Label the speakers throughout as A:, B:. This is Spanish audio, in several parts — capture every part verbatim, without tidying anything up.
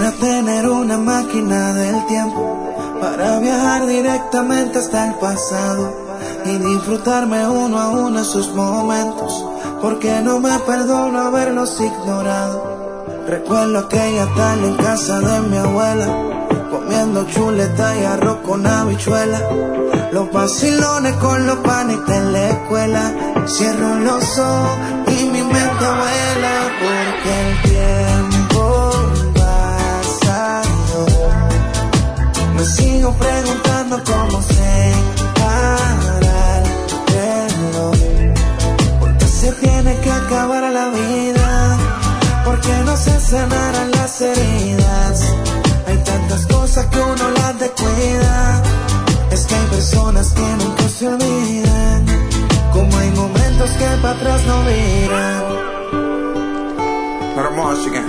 A: Quisiera tener una máquina del tiempo para viajar directamente hasta el pasado y disfrutarme uno a uno esos momentos, porque no me perdono haberlos ignorado. Recuerdo aquella tarde en casa de mi abuela, comiendo chuleta y arroz con habichuela, los vacilones con los panes de la escuela. Cierro los ojos y mi mente vuela, porque el tiempo pasando me sigo preguntando cómo se para el reloj, porque se tiene que acabar la vida, porque no se sanarán las heridas. Hay tantas cosas que uno las descuida. Es que hay personas que nunca se olvidan, como hay momentos que para atrás no miran.
B: Pero música,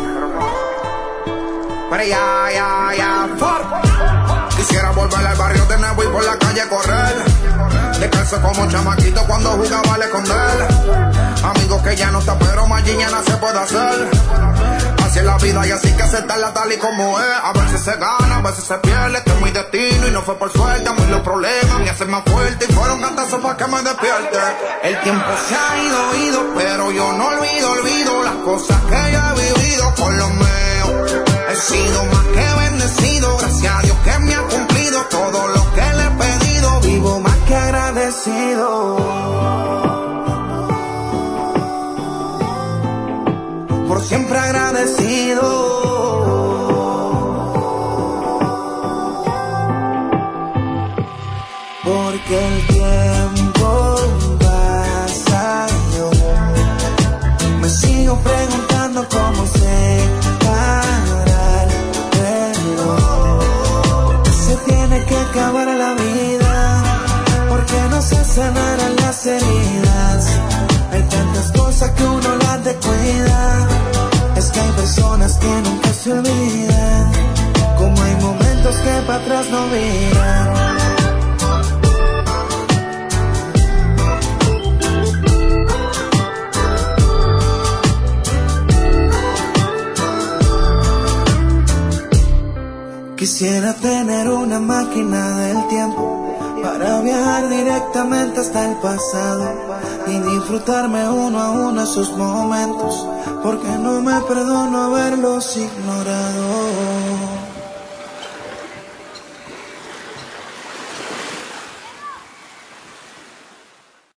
B: pero ya, ya, ya, fuck. Quisiera volver al barrio de nuevo y por la calle correr, descalzo como chamaquito cuando jugaba al esconder. Amigos que ya no están, pero mañana se puede hacer. Así es la vida y así que aceptarla tal y como es. A veces se gana, a veces se pierde. Este es mi destino y no fue por suerte. A mí los problemas me hacen más fuerte y fueron cantazos para que me despierte. El tiempo se ha ido, ido, pero yo no olvido, olvido las cosas que yo he vivido con los míos. He sido más que bendecido, gracias a Dios que me ha cumplido todo lo que le he pedido.
A: Vivo más que agradecido, por siempre agradecido, porque el tiempo pasando me sigo preguntando cómo se para el reloj, porque se tiene que acabar la vida, porque no se sanarán las heridas. Hay tantas cosas que uno las descuida. Es que hay personas que nunca se olvidan, como hay momentos que para atrás no miran. Quisiera tener una máquina del tiempo para viajar directamente hasta el pasado y disfrutarme uno a uno esos momentos, porque no me perdono haberlos ignorado.